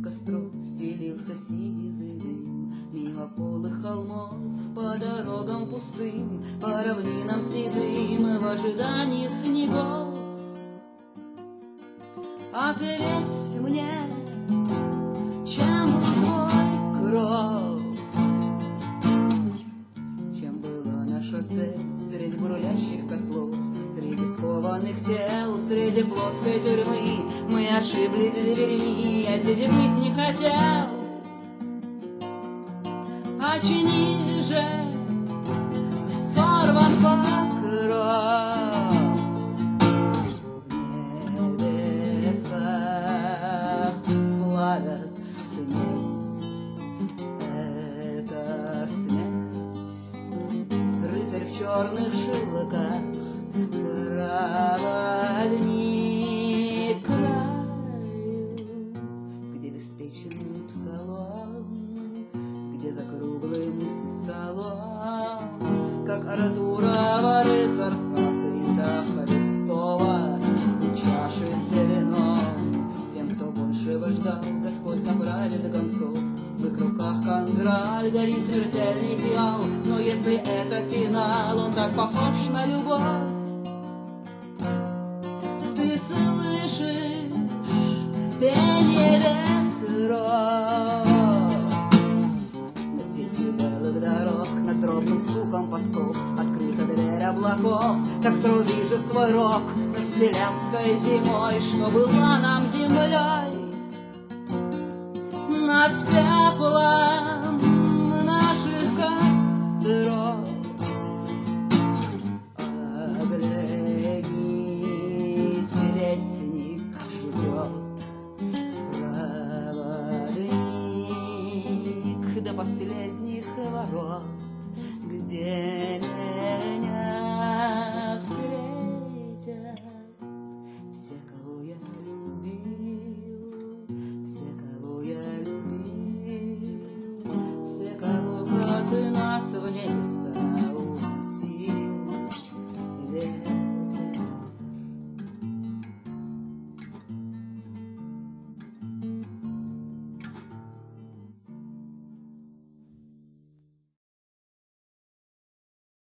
костров стелился сизый дым, мимо полых холмов, по дорогам пустым, по равнинам седым, в ожидании снегов. Ответь мне, чем был твой кров? Чем была наша цель среди бурлящих котлов, среди скованных тел, среди плоской тюрьмы? Мы ошиблись дверьми, я здесь быть не хотел. Очнись же, сорван покров. В небесах плавят смерть, это смерть. Рыцарь в черных шелках, проводник краю, где беспечен псалом, где за круглым столом, как Артурова рыцарства свита Христова, у чаши с вином. Тем, кто большего ждал, Господь направит до концов. В их руках канграль, горит смертельный фиал. Но если это финал, он так похож на любовь. Ты слышишь пение ветров над сетью белых дорог, над дробным звуком подков. Открыта дверь облаков, как тру вижу в свой рог над вселенской зимой, что была нам землей. Над пеплом